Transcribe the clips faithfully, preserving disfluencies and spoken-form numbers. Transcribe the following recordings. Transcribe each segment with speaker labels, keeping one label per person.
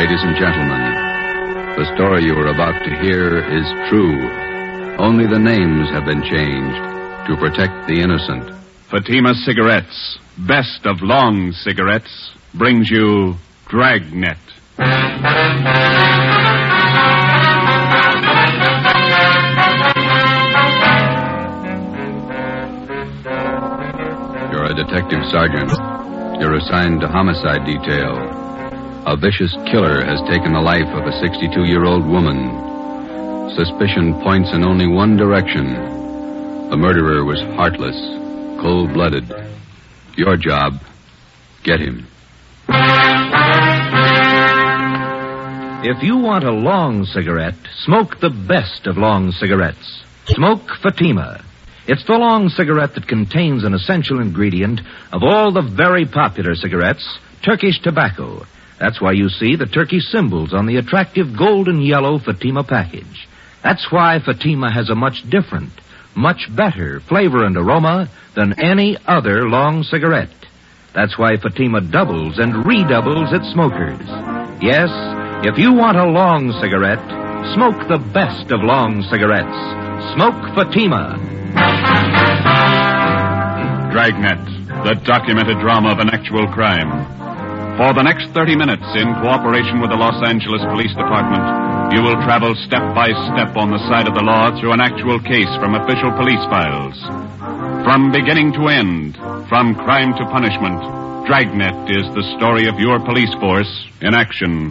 Speaker 1: Ladies and gentlemen, the story you are about to hear is true. Only the names have been changed to protect the innocent.
Speaker 2: Fatima Cigarettes, best of long cigarettes, brings you Dragnet.
Speaker 1: You're a detective sergeant. You're assigned to homicide detail. A vicious killer has taken the life of a sixty-two-year-old woman. Suspicion points in only one direction. The murderer was heartless, cold-blooded. Your job, get him.
Speaker 3: If you want a long cigarette, smoke the best of long cigarettes. Smoke Fatima. It's the long cigarette that contains an essential ingredient of all the very popular cigarettes, Turkish tobacco. That's why you see the Turkish symbols on the attractive golden yellow Fatima package. That's why Fatima has a much different, much better flavor and aroma than any other long cigarette. That's why Fatima doubles and redoubles its smokers. Yes, if you want a long cigarette, smoke the best of long cigarettes. Smoke Fatima.
Speaker 2: Dragnet, the documented drama of an actual crime. For the next thirty minutes, in cooperation with the Los Angeles Police Department, you will travel step by step on the side of the law through an actual case from official police files. From beginning to end, from crime to punishment, Dragnet is the story of your police force in action.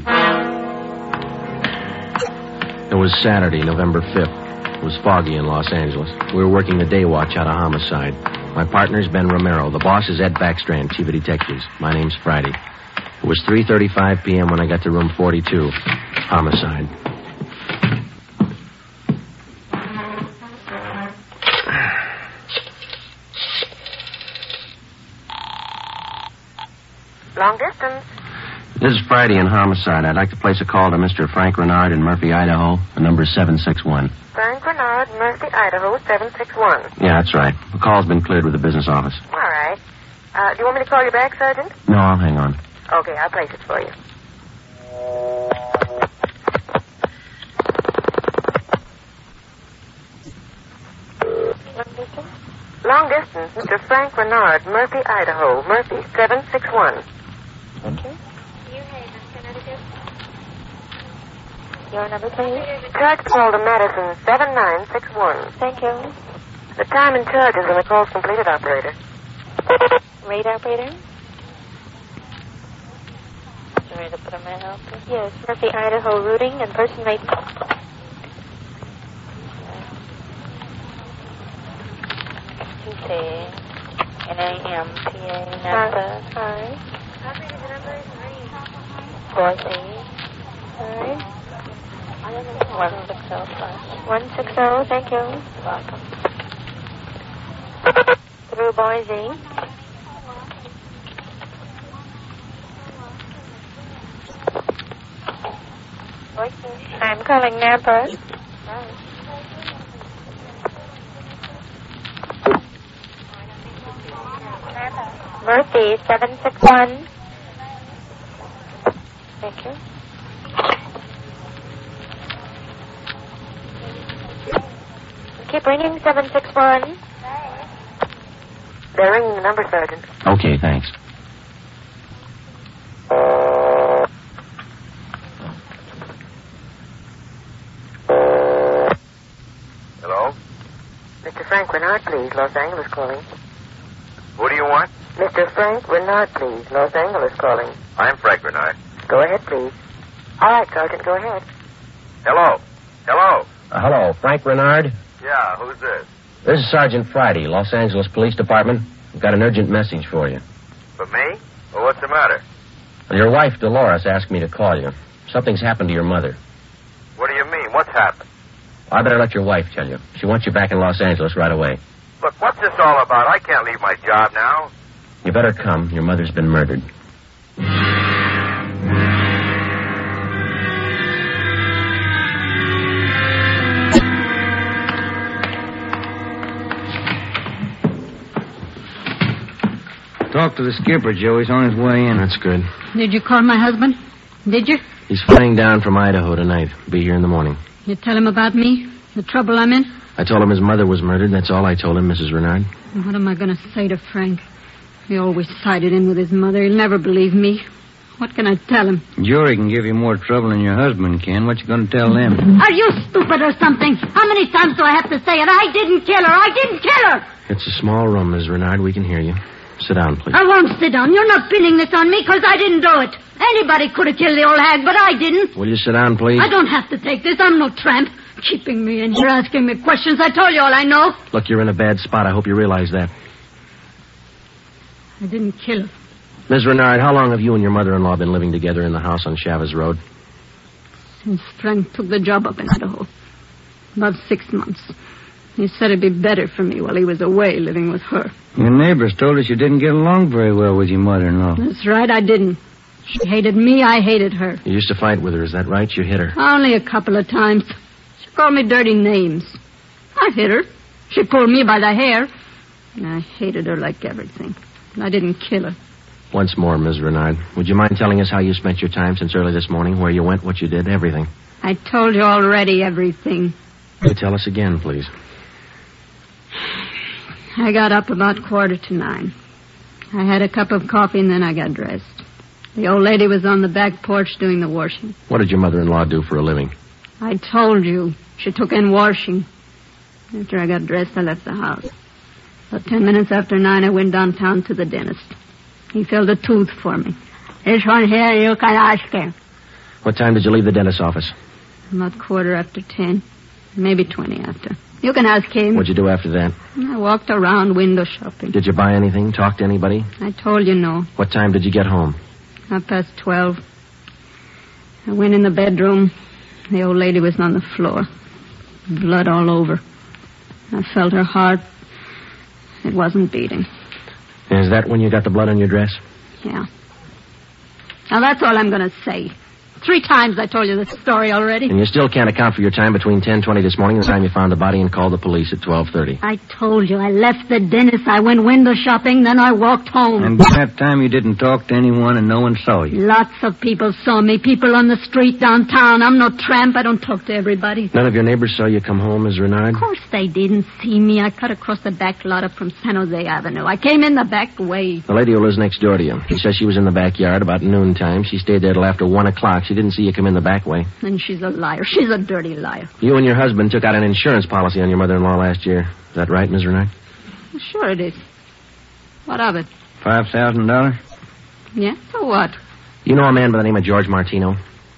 Speaker 4: It was Saturday, November fifth. It was foggy in Los Angeles. We were working the day watch out of homicide. My partner's Ben Romero. The boss is Ed Backstrand, chief of detectives. My name's Friday. It was three thirty-five p.m. when I got to room forty-two. Homicide.
Speaker 5: Long distance.
Speaker 4: This is Friday in homicide. I'd like to place a call to Mister Frank Renard in Murphy, Idaho. The number is seven six one.
Speaker 5: Frank Renard, Murphy, Idaho, seven six one.
Speaker 4: Yeah, that's right. The call's been cleared with the business office.
Speaker 5: All right. Uh, do you want me to call you back, Sergeant?
Speaker 4: No, I'll hang on.
Speaker 5: Okay, I'll place it for you. Long distance? Long distance, Mister Frank Renard, Murphy, Idaho. Murphy, seven six one. Thank you. New Haven, Connecticut. Your number, please? Charge call to Madison, seven nine six one. Thank you. The time and charges when the call's completed, operator. Rate operator? Ready to put a man out there? Yes, Murphy, Idaho, routing and person rate. T N A M P A Napa. Hi. Operator, the number is three. Four three. Sorry. One six zero five. One six zero. Thank you. Welcome. Through Boise. I'm calling Napa. Murphy, seven six one. Thank you. Keep ringing, seven six one. They're ringing the number, Sergeant.
Speaker 4: Okay, thanks.
Speaker 6: Hello?
Speaker 5: Mister Frank Renard, please. Los Angeles calling.
Speaker 6: Who do you want?
Speaker 5: Mister Frank Renard, please. Los Angeles calling.
Speaker 6: I'm Frank Renard.
Speaker 5: Go ahead, please. All right, Sergeant, go ahead.
Speaker 6: Hello? Hello?
Speaker 4: Uh, hello, Frank Renard?
Speaker 6: Yeah, who's this?
Speaker 4: This is Sergeant Friday, Los Angeles Police Department. We've got an urgent message for you.
Speaker 6: For me? Well, what's the matter?
Speaker 4: Well, your wife, Dolores, asked me to call you. Something's happened to your mother.
Speaker 6: What do you mean? What's happened?
Speaker 4: I better let your wife tell you. She wants you back in Los Angeles right away.
Speaker 6: Look, what's this all about? I can't leave my job now.
Speaker 4: You better come. Your mother's been murdered.
Speaker 7: Talk to the skipper, Joe. He's on his way in.
Speaker 4: That's good.
Speaker 8: Did you call my husband?
Speaker 7: Did you?
Speaker 4: He's flying down from Idaho tonight. Be here in the morning.
Speaker 7: You tell him about me? The trouble I'm in?
Speaker 4: I told him his mother was murdered. That's all I told him, Missus Renard.
Speaker 7: What am I going to say to Frank? He always sided in with his mother. He'll never believe me. What can I tell him?
Speaker 8: Jury can give you more trouble than your husband can. What you going to tell them?
Speaker 7: Are you stupid or something? How many times do I have to say it? I didn't kill her. I didn't kill her.
Speaker 4: It's a small room, Miss Renard. We can hear you. Sit down, please.
Speaker 7: I won't sit down. You're not pinning this on me because I didn't do it. Anybody could have killed the old hag, but I didn't.
Speaker 4: Will you sit down, please?
Speaker 7: I don't have to take this. I'm no tramp. Keeping me in here, asking me questions. I told you all I know.
Speaker 4: Look, you're in a bad spot. I hope you realize that.
Speaker 7: I didn't kill her.
Speaker 4: Miss Renard, how long have you and your mother-in-law been living together in the house on Chavez Road?
Speaker 7: Since Frank took the job up in Idaho. About six months. He said it'd be better for me while he was away living with her.
Speaker 8: Your neighbors told us you didn't get along very well with your mother-in-law.
Speaker 7: That's right, I didn't. She hated me, I hated her.
Speaker 4: You used to fight with her, is that right? You hit her.
Speaker 7: Only a couple of times. She called me dirty names. I hit her. She pulled me by the hair. And I hated her like everything. I didn't kill her.
Speaker 4: Once more, Miss Renard, would you mind telling us how you spent your time since early this morning, where you went, what you did, everything?
Speaker 7: I told you already everything.
Speaker 4: Will you tell us again, please?
Speaker 7: I got up about quarter to nine. I had a cup of coffee and then I got dressed. The old lady was on the back porch doing the washing.
Speaker 4: What did your mother-in-law do for a living?
Speaker 7: I told you. She took in washing. After I got dressed, I left the house. About ten minutes after nine, I went downtown to the dentist. He filled a tooth for me. This one here, you can ask him.
Speaker 4: What time did you leave the dentist's office?
Speaker 7: About quarter after ten. Maybe twenty after. You can ask him.
Speaker 4: What'd you do after that?
Speaker 7: I walked around window shopping.
Speaker 4: Did you buy anything? Talk to anybody?
Speaker 7: I told you no.
Speaker 4: What time did you get home?
Speaker 7: Half past twelve. I went in the bedroom. The old lady was on the floor. Blood all over. I felt her heart. It wasn't beating.
Speaker 4: Is that when you got the blood on your dress?
Speaker 7: Yeah. Now, that's all I'm going to say. Three times I told you this story already.
Speaker 4: And you still can't account for your time between ten twenty this morning and the time you found the body and called the police at twelve thirty.
Speaker 7: I told you. I left the dentist. I went window shopping. Then I walked home.
Speaker 8: And by that time you didn't talk to anyone and no one saw you.
Speaker 7: Lots of people saw me. People on the street downtown. I'm no tramp. I don't talk to everybody.
Speaker 4: None of your neighbors saw you come home, Miss Renard?
Speaker 7: Of course they didn't see me. I cut across the back lot up from San Jose Avenue. I came in the back way.
Speaker 4: The lady who lives next door to you. She says she was in the backyard about noontime. She stayed there till after one o'clock. She didn't see you come in the back way.
Speaker 7: And she's a liar. She's a dirty liar.
Speaker 4: You and your husband took out an insurance policy on your mother-in-law last year. Is that right, Miss Renard?
Speaker 7: Sure it is. What of it?
Speaker 8: Five thousand dollars?
Speaker 7: Yeah, so what?
Speaker 4: You know a man by the name of George Martino?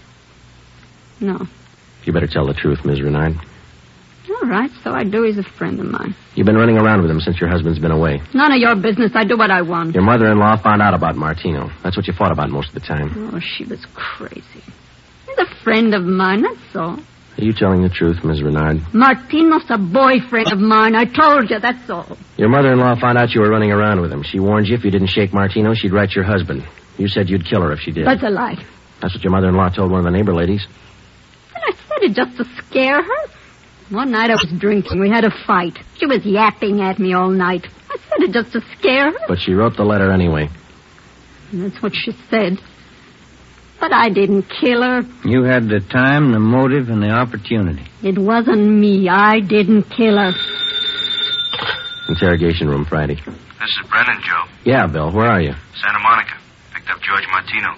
Speaker 7: No.
Speaker 4: You better tell the truth, Miss Renard.
Speaker 7: All right, so I do. He's a friend of mine.
Speaker 4: You've been running around with him since your husband's been away.
Speaker 7: None of your business. I do what I want.
Speaker 4: Your mother-in-law found out about Martino. That's what you fought about most of the time.
Speaker 7: Oh, she was crazy. He's a friend of mine, that's all.
Speaker 4: Are you telling the truth, Miss Renard?
Speaker 7: Martino's a boyfriend of mine. I told you, that's all.
Speaker 4: Your mother-in-law found out you were running around with him. She warned you if you didn't shake Martino, she'd write your husband. You said you'd kill her if she did.
Speaker 7: That's a lie.
Speaker 4: That's what your mother-in-law told one of the neighbor ladies.
Speaker 7: And I said it just to scare her. One night I was drinking. We had a fight. She was yapping at me all night. I said it just to scare her.
Speaker 4: But she wrote the letter anyway.
Speaker 7: And that's what she said. But I didn't kill her.
Speaker 8: You had the time, the motive, and the opportunity.
Speaker 7: It wasn't me. I didn't kill her.
Speaker 4: Interrogation room, Friday.
Speaker 9: This is Brennan, Joe.
Speaker 4: Yeah, Bill. Where are you?
Speaker 9: Santa Monica. Picked up George Martino.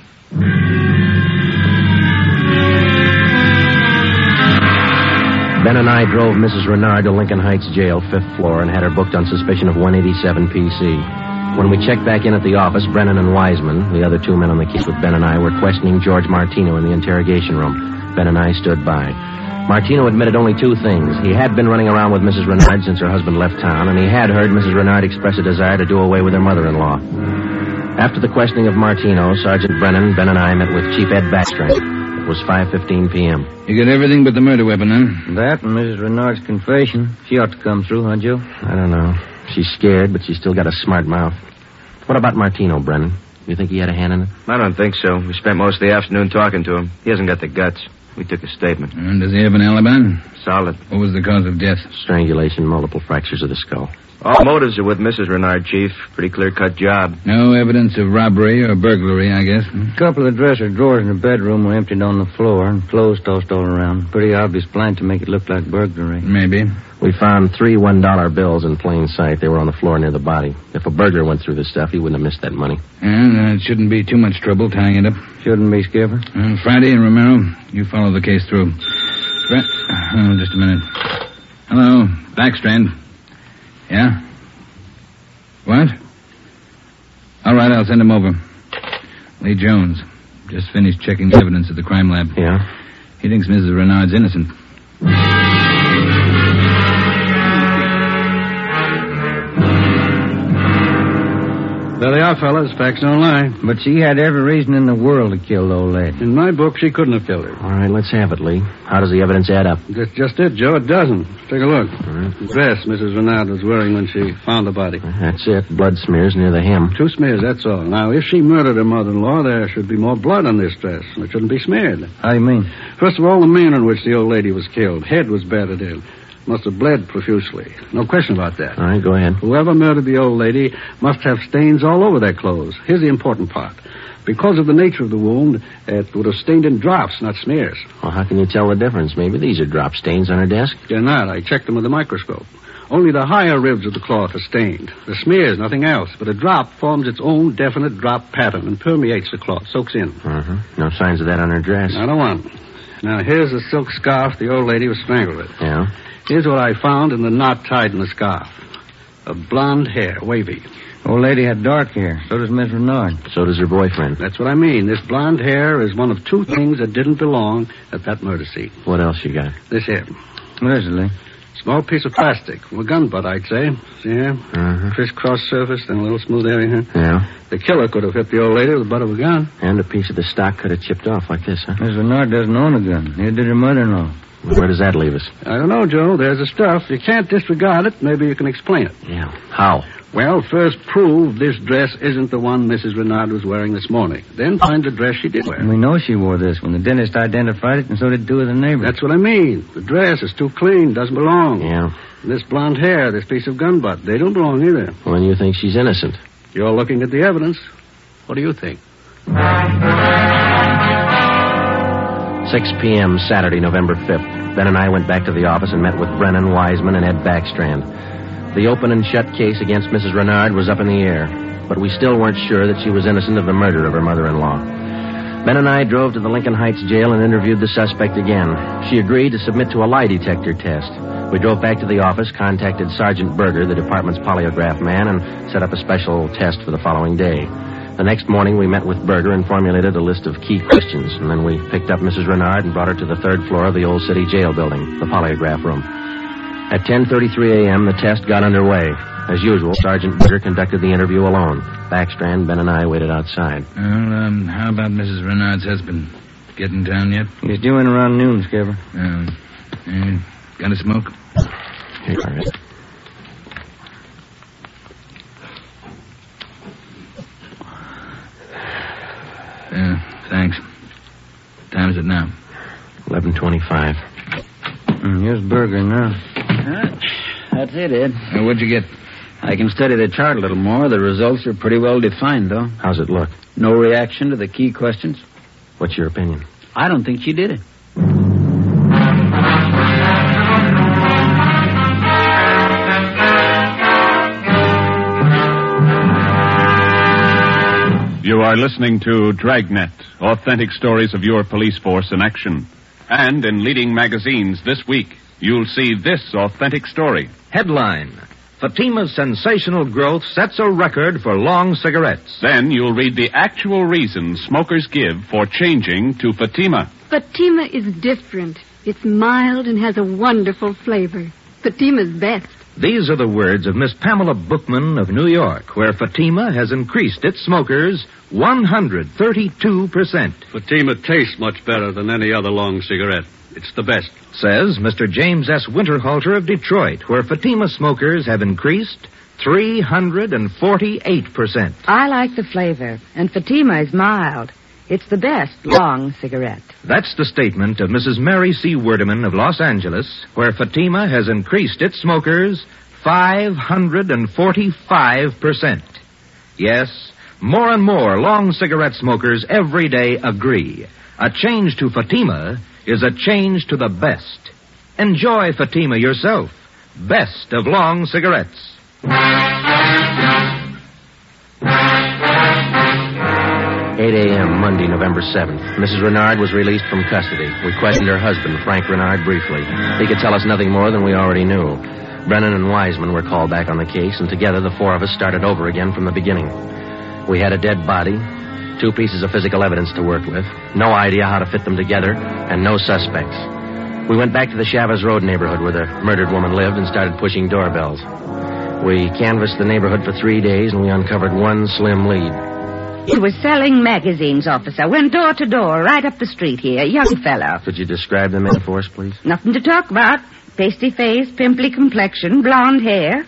Speaker 4: Ben and I drove Missus Renard to Lincoln Heights Jail, fifth floor, and had her booked on suspicion of one eighty-seven P C. When we checked back in at the office, Brennan and Wiseman, the other two men on the case with Ben and I, were questioning George Martino in the interrogation room. Ben and I stood by. Martino admitted only two things. He had been running around with Missus Renard since her husband left town, and he had heard Missus Renard express a desire to do away with her mother-in-law. After the questioning of Martino, Sergeant Brennan, Ben and I met with Chief Ed Backstrand. It was five fifteen p.m.
Speaker 8: You got everything but the murder weapon, huh? That and Missus Renard's confession. She ought to come through, huh, Joe?
Speaker 4: I don't know. She's scared, but she's still got a smart mouth. What about Martino, Brennan? You think he had a hand in it?
Speaker 10: I don't think so. We spent most of the afternoon talking to him. He hasn't got the guts. We took a statement.
Speaker 8: And does he have an alibi?
Speaker 10: Solid.
Speaker 8: What was the cause of death?
Speaker 4: Strangulation, multiple fractures of the skull.
Speaker 10: All motives are with Missus Renard, Chief. Pretty clear-cut job.
Speaker 8: No evidence of robbery or burglary, I guess.
Speaker 11: A couple of dresser drawers in the bedroom were emptied on the floor and clothes tossed all around. Pretty obvious plan to make it look like burglary.
Speaker 8: Maybe.
Speaker 4: We found three one-dollar bills in plain sight. They were on the floor near the body. If a burglar went through this stuff, he wouldn't have missed that money.
Speaker 8: And uh, it shouldn't be too much trouble tying it up.
Speaker 11: Shouldn't be, Skipper.
Speaker 8: Uh, Friday and Romero, you follow the case through. Fra- oh, just a minute. Hello, Backstrand. Yeah? What? All right, I'll send him over. Lee Jones. Just finished checking the evidence at the crime lab.
Speaker 4: Yeah?
Speaker 8: He thinks Missus Renard's innocent.
Speaker 12: There they are, fellas. Facts don't lie.
Speaker 11: But she had every reason in the world to kill the old lady.
Speaker 12: In my book, she couldn't have killed her.
Speaker 4: All right, let's have it, Lee. How does the evidence add up?
Speaker 12: That's just it, Joe. It doesn't. Take a look.
Speaker 4: All right.
Speaker 12: The dress Missus Renard was wearing when she found the body.
Speaker 4: That's it. Blood smears near the hem.
Speaker 12: Two smears, that's all. Now, if she murdered her mother-in-law, there should be more blood on this dress, and it shouldn't be smeared.
Speaker 11: How do you mean?
Speaker 12: First of all, the manner in which the old lady was killed. Head was battered in. Must have bled profusely. No question about that.
Speaker 4: All right, go ahead.
Speaker 12: Whoever murdered the old lady must have stains all over their clothes. Here's the important part. Because of the nature of the wound, it would have stained in drops, not smears.
Speaker 4: Well, how can you tell the difference? Maybe these are drop stains on her desk.
Speaker 12: They're not. I checked them with a microscope. Only the higher ribs of the cloth are stained. The smears, nothing else. But a drop forms its own definite drop pattern and permeates the cloth, soaks in.
Speaker 4: Uh-huh. No signs of that on her dress.
Speaker 12: Not a one. Now, here's the silk scarf the old lady was strangled with.
Speaker 4: Yeah?
Speaker 12: Here's what I found in the knot tied in the scarf. A blonde hair, wavy.
Speaker 11: Old lady had dark hair. So does Miss Renard.
Speaker 4: So does her boyfriend.
Speaker 12: That's what I mean. This blonde hair is one of two things that didn't belong at that murder scene.
Speaker 4: What else you got?
Speaker 12: This here.
Speaker 11: What is it, Lee?
Speaker 12: Small piece of plastic. Well, a gun butt, I'd say. See here?
Speaker 4: Uh-huh.
Speaker 12: Crisscross surface and a little smooth area here.
Speaker 4: Yeah?
Speaker 12: The killer could have hit the old lady with the butt of a gun.
Speaker 4: And a piece of the stock could have chipped off like this, huh?
Speaker 11: Miss Renard doesn't own a gun. Neither did her mother-in-law.
Speaker 4: Where does that leave us?
Speaker 12: I don't know, Joe. There's the stuff. You can't disregard it. Maybe you can explain it.
Speaker 4: Yeah. How?
Speaker 12: Well, first prove this dress isn't the one Missus Renard was wearing this morning. Then find the dress she did wear.
Speaker 11: We know she wore this when the dentist identified it, and so did two of the neighbors.
Speaker 12: That's what I mean. The dress is too clean, doesn't belong.
Speaker 4: Yeah.
Speaker 12: This blonde hair, this piece of gun butt, they don't belong either.
Speaker 4: Well, then you think she's innocent?
Speaker 12: You're looking at the evidence. What do you think?
Speaker 4: six p.m. Saturday, November fifth. Ben and I went back to the office and met with Brennan, Wiseman, and Ed Backstrand. The open and shut case against Missus Renard was up in the air, but we still weren't sure that she was innocent of the murder of her mother-in-law. Ben and I drove to the Lincoln Heights jail and interviewed the suspect again. She agreed to submit to a lie detector test. We drove back to the office, contacted Sergeant Berger, the department's polygraph man, and set up a special test for the following day. The next morning, we met with Berger and formulated a list of key questions, and then we picked up Missus Renard and brought her to the third floor of the old city jail building, the polygraph room. At ten thirty-three a.m., the test got underway. As usual, Sergeant Berger conducted the interview alone. Backstrand, Ben, and I waited outside.
Speaker 8: Well, um, how about Missus Renard's husband? Get in town yet?
Speaker 11: He's due in around noon, Skipper.
Speaker 8: Uh, uh, got a smoke?
Speaker 4: Here, all right.
Speaker 8: Uh, thanks. Time is it now?
Speaker 4: eleven twenty-five.
Speaker 11: Mm, here's Berger now.
Speaker 8: Uh,
Speaker 13: That's it, Ed.
Speaker 8: uh, what'd you get?
Speaker 13: I can study the chart a little more. The results are pretty well defined, though.
Speaker 4: How's it look?
Speaker 13: No reaction to the key questions.
Speaker 4: What's your opinion?
Speaker 13: I don't think she did it.
Speaker 2: You are listening to Dragnet, authentic stories of your police force in action. And in leading magazines this week, you'll see this authentic story.
Speaker 3: Headline: Fatima's sensational growth sets a record for long cigarettes.
Speaker 2: Then you'll read the actual reasons smokers give for changing to Fatima.
Speaker 7: Fatima is different. It's mild and has a wonderful flavor. Fatima's best.
Speaker 3: These are the words of Miss Pamela Bookman of New York, where Fatima has increased its smokers one hundred thirty-two percent.
Speaker 12: Fatima tastes much better than any other long cigarette. It's the best.
Speaker 3: Says Mister James S. Winterhalter of Detroit, where Fatima smokers have increased three hundred forty-eight percent.
Speaker 14: I like the flavor, and Fatima is mild. It's the best long cigarette.
Speaker 3: That's the statement of Missus Mary C. Werdeman of Los Angeles, where Fatima has increased its smokers five hundred forty-five percent. Yes, more and more long cigarette smokers every day agree. A change to Fatima is a change to the best. Enjoy Fatima yourself. Best of long cigarettes.
Speaker 4: eight a.m., Monday, November seventh. Missus Renard was released from custody. We questioned her husband, Frank Renard, briefly. He could tell us nothing more than we already knew. Brennan and Wiseman were called back on the case, and together the four of us started over again from the beginning. We had a dead body, two pieces of physical evidence to work with, no idea how to fit them together, and no suspects. We went back to the Chavez Road neighborhood where the murdered woman lived and started pushing doorbells. We canvassed the neighborhood for three days, and we uncovered one slim lead.
Speaker 14: He was selling magazines, officer. Went door to door, right up the street here. Young fellow.
Speaker 4: Could you describe the man for us, please?
Speaker 14: Nothing to talk about. Pasty face, pimply complexion, blonde hair.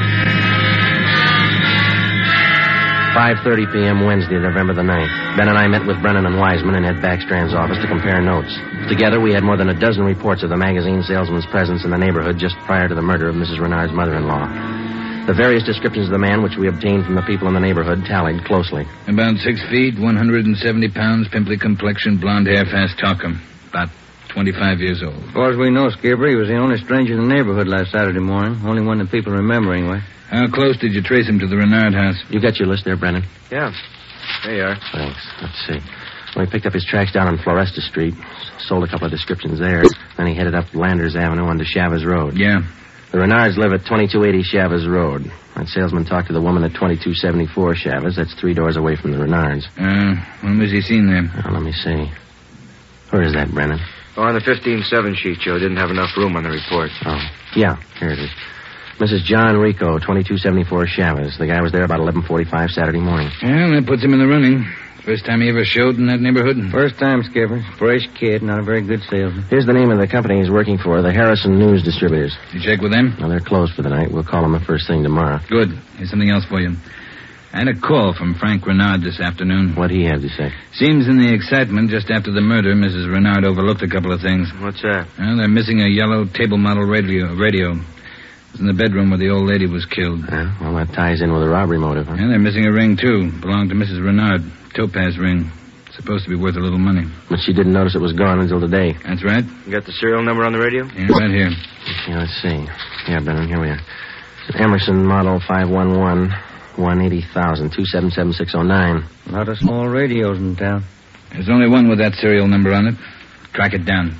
Speaker 4: five thirty p.m. Wednesday, November the ninth. Ben and I met with Brennan and Wiseman in Ed Backstrand's office to compare notes. Together, we had more than a dozen reports of the magazine salesman's presence in the neighborhood just prior to the murder of Missus Renard's mother-in-law. The various descriptions of the man which we obtained from the people in the neighborhood tallied closely.
Speaker 8: About six feet, one hundred seventy pounds, pimply complexion, blonde hair, fast talker. About twenty-five years old.
Speaker 11: As far as we know, Skipper, he was the only stranger in the neighborhood last Saturday morning. Only one that people remember, anyway.
Speaker 8: How close did you trace him to the Renard house?
Speaker 4: You got your list there, Brennan?
Speaker 10: Yeah. There you are.
Speaker 4: Thanks. Let's see. Well, he picked up his tracks down on Floresta Street, sold a couple of descriptions there. Then he headed up Landers Avenue onto Chavez Road.
Speaker 8: Yeah.
Speaker 4: The Renards live at twenty-two eighty Chavez Road. That salesman talked to the woman at twenty-two seventy-four Chavez. That's three doors away from the Renards.
Speaker 8: Uh, when was he seen there?
Speaker 4: Oh, let me see. Where is that, Brennan?
Speaker 10: Oh, on the fifteen seven sheet, Joe. Didn't have enough room on the report.
Speaker 4: Oh, yeah, here it is. Missus John Rico, twenty-two seventy-four Chavez. The guy was there about eleven forty-five Saturday morning.
Speaker 8: Yeah, that puts him in the running. First time he ever showed in that neighborhood?
Speaker 11: First time, Skipper. Fresh kid, not a very good salesman.
Speaker 4: Here's the name of the company he's working for, the Harrison News Distributors.
Speaker 8: You check with them?
Speaker 4: Well, they're closed for the night. We'll call them the first thing tomorrow.
Speaker 8: Good. Here's something else for you. I had a call from Frank Renard this afternoon.
Speaker 4: What'd he have to say?
Speaker 8: Seems in the excitement just after the murder, Missus Renard overlooked a couple of things.
Speaker 10: What's that?
Speaker 8: Well, they're missing a yellow table model radio. radio. It was in the bedroom where the old lady was killed.
Speaker 4: Yeah, well, that ties in with a robbery motive, huh?
Speaker 8: Yeah, they're missing a ring, too. Belonged to Missus Renard. Topaz ring. Supposed to be worth a little money.
Speaker 4: But she didn't notice it was gone until today.
Speaker 8: That's right.
Speaker 10: You got the serial number on the radio?
Speaker 8: Yeah, right here.
Speaker 4: Yeah, let's see. Yeah, Brennan, here we are. Emerson model five one one, one eighty thousand, two seven seven six oh nine.
Speaker 11: A lot of small radios in town.
Speaker 8: There's only one with that serial number on it. Track it down.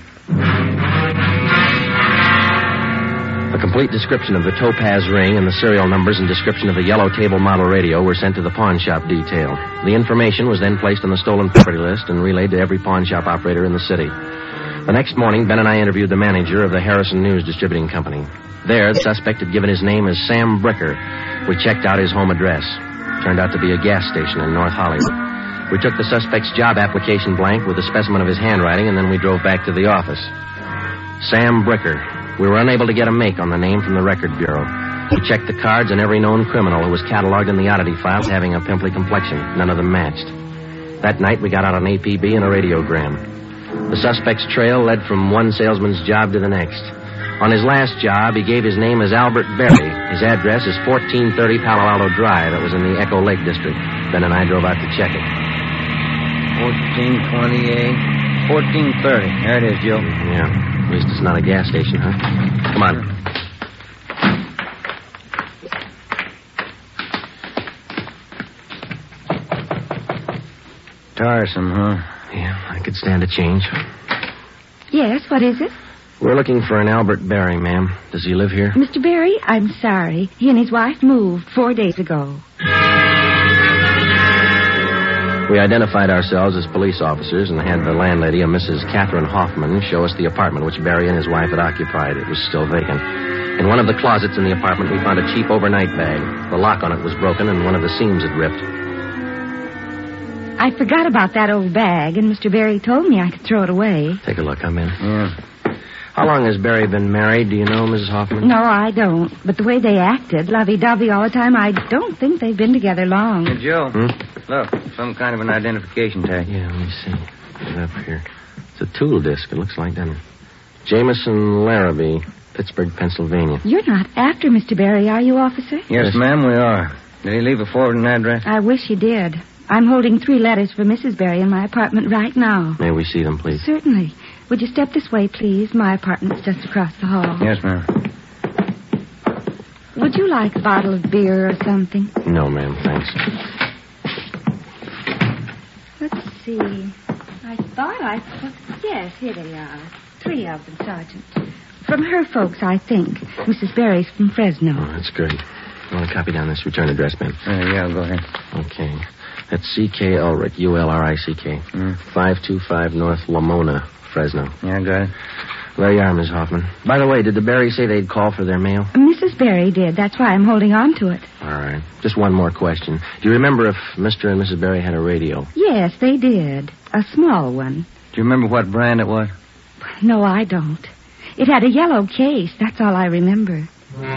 Speaker 4: A complete description of the Topaz ring and the serial numbers and description of the yellow table model radio were sent to the pawn shop detail. The information was then placed on the stolen property list and relayed to every pawn shop operator in the city. The next morning, Ben and I interviewed the manager of the Harrison News Distributing Company. There, the suspect had given his name as Sam Bricker. We checked out his home address. Turned out to be a gas station in North Hollywood. We took the suspect's job application blank with a specimen of his handwriting, and then we drove back to the office. Sam Bricker. We were unable to get a make on the name from the Record Bureau. We checked the cards on every known criminal who was cataloged in the oddity files having a pimply complexion. None of them matched. That night, we got out an A P B and a radiogram. The suspect's trail led from one salesman's job to the next. On his last job, he gave his name as Albert Berry. His address is fourteen thirty Palo Alto Drive. That was in the Echo Lake District. Ben and I drove out to check it.
Speaker 11: fourteen twenty-eight, fourteen thirty. There it is, Joe.
Speaker 4: Yeah. At least it's not a gas station, huh? Come on.
Speaker 11: Tiresome, huh?
Speaker 4: Yeah, I could stand a change.
Speaker 14: Yes, what is it?
Speaker 4: We're looking for an Albert Berry, ma'am. Does he live here?
Speaker 14: Mister Berry, I'm sorry. He and his wife moved four days ago.
Speaker 4: We identified ourselves as police officers and had the landlady, a Missus Catherine Hoffman, show us the apartment which Berry and his wife had occupied. It was still vacant. In one of the closets in the apartment, we found a cheap overnight bag. The lock on it was broken and one of the seams had ripped.
Speaker 14: I forgot about that old bag, and Mister Berry told me I could throw it away.
Speaker 4: Take a look. I'm in.
Speaker 11: Yeah.
Speaker 4: How long has Berry been married? Do you know, Missus Hoffman?
Speaker 14: No, I don't. But the way they acted, lovey-dovey all the time, I don't think they've been together long.
Speaker 11: Hey, Joe.
Speaker 4: Hmm?
Speaker 11: Look, some kind of an identification tag.
Speaker 4: Yeah, let me see. Get it up here. It's a tool disc, it looks like, doesn't it? Jameson Larrabee, Pittsburgh, Pennsylvania.
Speaker 14: You're not after Mister Barry, are you, officer?
Speaker 11: Yes, ma'am, we are. Did he leave a forwarding address?
Speaker 14: I wish he did. I'm holding three letters for Missus Barry in my apartment right now.
Speaker 4: May we see them, please?
Speaker 14: Certainly. Would you step this way, please? My apartment's just across the hall.
Speaker 11: Yes, ma'am.
Speaker 14: Would you like a bottle of beer or something?
Speaker 4: No, ma'am, thanks.
Speaker 14: Let's see. I thought I put... Yes, here they are. Three of them, Sergeant. From her folks, I think. Missus Barry's from Fresno.
Speaker 4: Oh, that's good. You want to copy down this return address, ma'am?
Speaker 11: Uh, yeah, go ahead.
Speaker 4: Okay. That's C K Ulrich, U L R I C K. Mm. five two five North Lamona, Fresno.
Speaker 11: Yeah, got it.
Speaker 4: There you are, Miss Hoffman. By the way, did the Barrys say they'd call for their mail?
Speaker 14: Missus Barry did. That's why I'm holding on to it.
Speaker 4: All right. Just one more question. Do you remember if Mister and Missus Barry had a radio?
Speaker 14: Yes, they did. A small one.
Speaker 11: Do you remember what brand it was?
Speaker 14: No, I don't. It had a yellow case. That's all I remember.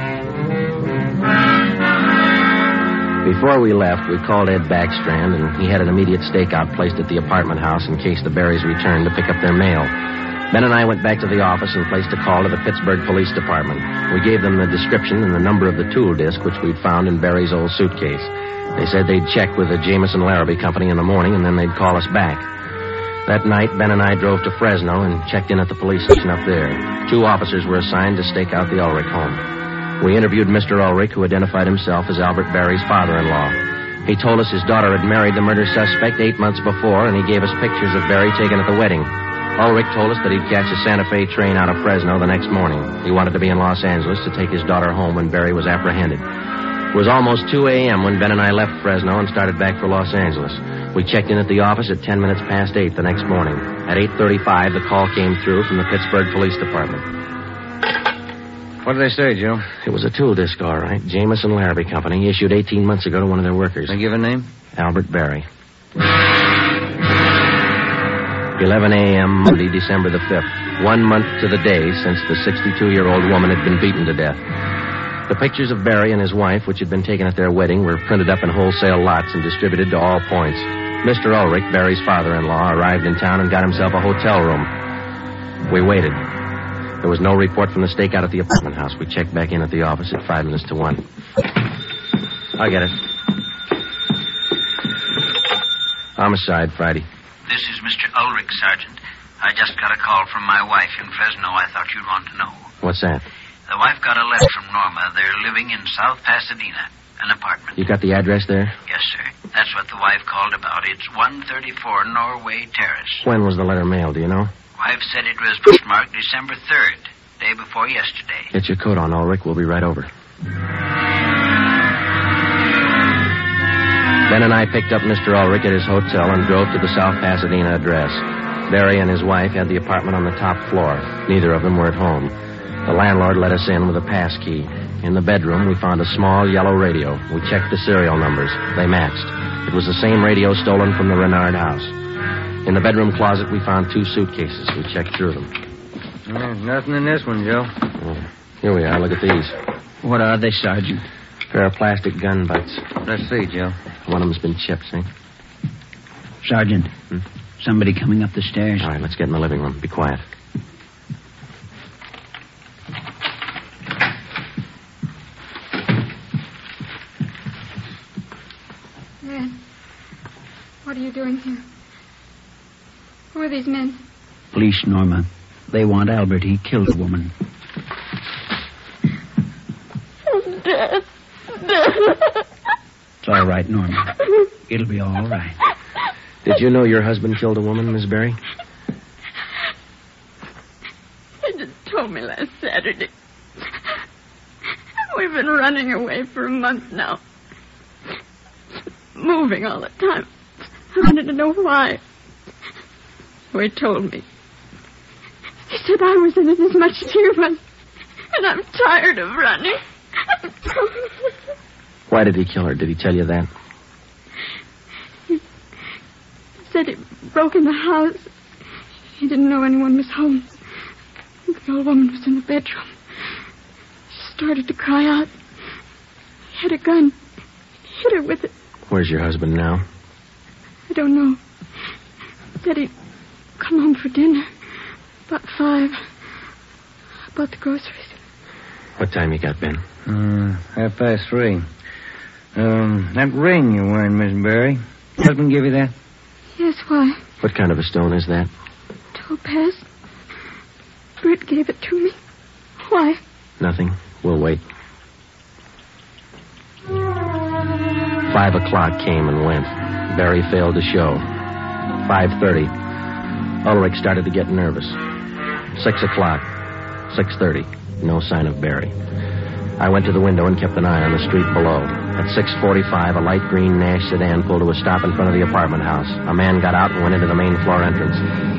Speaker 4: Before we left, we called Ed Backstrand, and he had an immediate stakeout placed at the apartment house in case the Barrys returned to pick up their mail. Ben and I went back to the office and placed a call to the Pittsburgh Police Department. We gave them the description and the number of the tool disc which we'd found in Barry's old suitcase. They said they'd check with the Jameson Larrabee Company in the morning, and then they'd call us back. That night, Ben and I drove to Fresno and checked in at the police station up there. Two officers were assigned to stake out the Ulrich home. We interviewed Mister Ulrich, who identified himself as Albert Barry's father-in-law. He told us his daughter had married the murder suspect eight months before, and he gave us pictures of Barry taken at the wedding. Ulrich told us that he'd catch a Santa Fe train out of Fresno the next morning. He wanted to be in Los Angeles to take his daughter home when Barry was apprehended. It was almost two a.m. when Ben and I left Fresno and started back for Los Angeles. We checked in at the office at ten minutes past eight the next morning. At eight thirty-five, the call came through from the Pittsburgh Police Department.
Speaker 11: What did they say, Joe?
Speaker 4: It was a tool disc, all right. Jameson Larrabee Company, issued eighteen months ago to one of their workers.
Speaker 11: They give a name?
Speaker 4: Albert Barry. eleven a.m., Monday, December the fifth. One month to the day since the sixty-two-year-old woman had been beaten to death. The pictures of Barry and his wife, which had been taken at their wedding, were printed up in wholesale lots and distributed to all points. Mister Ulrich, Barry's father-in-law, arrived in town and got himself a hotel room. We waited. There was no report from the stakeout at the apartment house. We checked back in at the office at five minutes to one. I'll get it. Homicide, Friday.
Speaker 9: This is Mister Ulrich, Sergeant. I just got a call from my wife in Fresno. I thought you'd want to know.
Speaker 4: What's that?
Speaker 9: The wife got a letter from Norma. They're living in South Pasadena, an apartment.
Speaker 4: You got the address there?
Speaker 9: Yes, sir. That's what the wife called about. It's one thirty-four Norway Terrace.
Speaker 4: When was the letter mailed, do you know?
Speaker 9: Wife said it was postmarked December third, day before yesterday.
Speaker 4: Get your coat on, Ulrich. We'll be right over. Ben and I picked up Mister Ulrich at his hotel and drove to the South Pasadena address. Barry and his wife had the apartment on the top floor. Neither of them were at home. The landlord let us in with a pass key. In the bedroom, we found a small yellow radio. We checked the serial numbers. They matched. It was the same radio stolen from the Renard house. In the bedroom closet, we found two suitcases. We checked through them.
Speaker 11: There's nothing in this one, Joe.
Speaker 4: Oh, here we are. Look at these.
Speaker 13: What are they, Sergeant?
Speaker 4: A pair of plastic gun butts.
Speaker 11: Let's see, Joe.
Speaker 4: One of them's been chipped, see?
Speaker 13: Sergeant, hmm? Somebody coming up the stairs.
Speaker 4: All right, let's get in the living room. Be quiet.
Speaker 7: Men, what are you doing here? Who are these men?
Speaker 13: Police, Norma. They want Albert. He killed a woman.
Speaker 7: Death.
Speaker 13: It's all right, Norma. It'll be all right.
Speaker 4: Did you know your husband killed a woman, Miss Barry?
Speaker 7: He just told me last Saturday. We've been running away for a month now. Moving all the time. I wanted to know why. So he told me. He said I was in it as much as he was. And I'm tired of running.
Speaker 4: Why did he kill her? Did he tell you that?
Speaker 7: He said he broke in the house. He didn't know anyone was home. The old woman was in the bedroom. She started to cry out. He had a gun. He hit her with it.
Speaker 4: Where's your husband now?
Speaker 7: I don't know. He said he'd come home for dinner. About five. I bought the groceries.
Speaker 4: What time you got, Ben?
Speaker 11: Uh, half past three. Um, that ring you're wearing, Miss Barry. Husband give you that?
Speaker 7: Yes, why?
Speaker 4: What kind of a stone is that?
Speaker 7: Topaz. Britt gave it to me. Why?
Speaker 4: Nothing. We'll wait. Five o'clock came and went. Barry failed to show. Five thirty. Ulrich started to get nervous. Six o'clock. Six thirty. No sign of Barry. I went to the window and kept an eye on the street below. At six forty-five, a light green Nash sedan pulled to a stop in front of the apartment house. A man got out and went into the main floor entrance.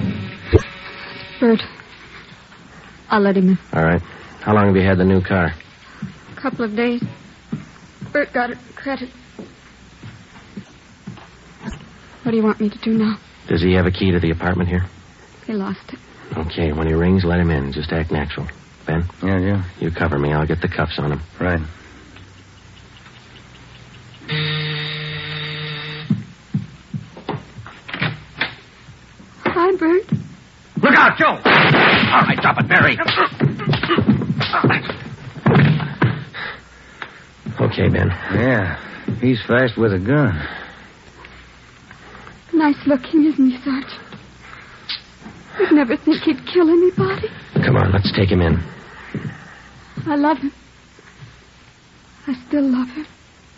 Speaker 7: Bert. I'll let him in.
Speaker 4: All right. How long have you had the new car?
Speaker 7: A couple of days. Bert got it credit. What do you want me to do now?
Speaker 4: Does he have a key to the apartment here?
Speaker 7: He lost it.
Speaker 4: Okay, when he rings, let him in. Just act natural. Ben?
Speaker 11: Yeah, yeah.
Speaker 4: You cover me. I'll get the cuffs on him.
Speaker 11: Right.
Speaker 7: Hi, Bert.
Speaker 3: Look out, Joe! All right, drop it, Barry.
Speaker 4: Okay, Ben.
Speaker 11: Yeah. He's fast with a gun.
Speaker 7: Nice looking, isn't he, Sergeant? You'd never think he'd kill anybody.
Speaker 4: Come on, let's take him in.
Speaker 7: I love him. I still love him.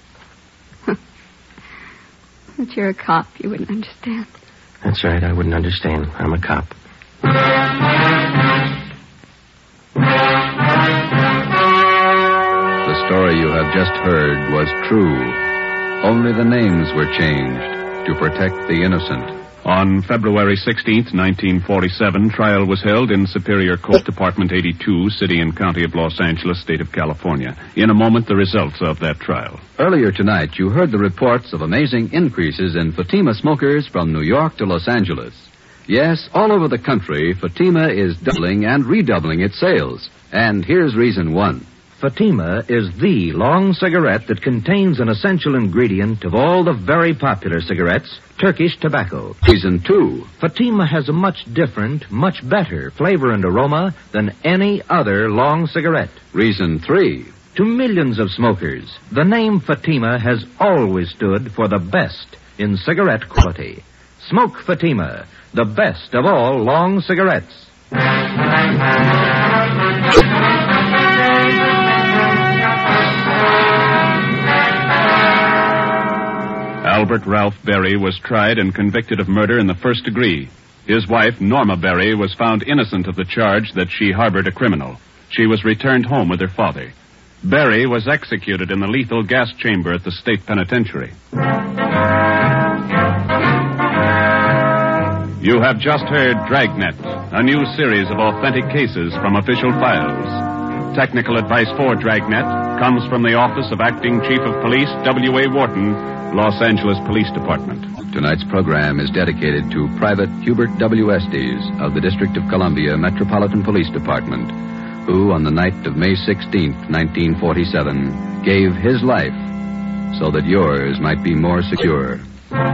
Speaker 7: But you're a cop. You wouldn't understand.
Speaker 4: That's right. I wouldn't understand. I'm a cop.
Speaker 1: The story you have just heard was true. Only the names were changed to protect the innocent.
Speaker 2: On February sixteenth, nineteen forty-seven, trial was held in Superior Court Department eighty-two, City and County of Los Angeles, State of California. In a moment, the results of that trial.
Speaker 1: Earlier tonight, you heard the reports of amazing increases in Fatima smokers from New York to Los Angeles. Yes, all over the country, Fatima is doubling and redoubling its sales. And here's reason one.
Speaker 3: Fatima is the long cigarette that contains an essential ingredient of all the very popular cigarettes, Turkish tobacco.
Speaker 1: Reason two.
Speaker 3: Fatima has a much different, much better flavor and aroma than any other long cigarette.
Speaker 1: Reason three.
Speaker 3: To millions of smokers, the name Fatima has always stood for the best in cigarette quality. Smoke Fatima, the best of all long cigarettes.
Speaker 2: Albert Ralph Berry was tried and convicted of murder in the first degree. His wife, Norma Berry, was found innocent of the charge that she harbored a criminal. She was returned home with her father. Berry was executed in the lethal gas chamber at the state penitentiary. You have just heard Dragnet, a new series of authentic cases from official files. Technical advice for Dragnet comes from the Office of Acting Chief of Police W A Wharton, Los Angeles Police Department.
Speaker 1: Tonight's program is dedicated to Private Hubert W. Estes of the District of Columbia Metropolitan Police Department, who on the night of May sixteenth, nineteen forty-seven, gave his life so that yours might be more secure.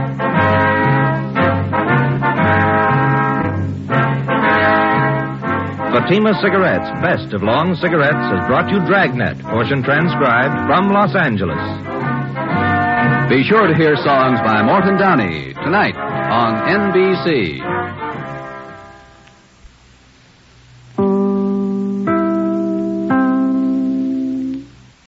Speaker 3: Fatima Cigarettes, best of long cigarettes, has brought you Dragnet, portion transcribed from Los Angeles.
Speaker 1: Be sure to hear songs by Morton Downey tonight on N B C.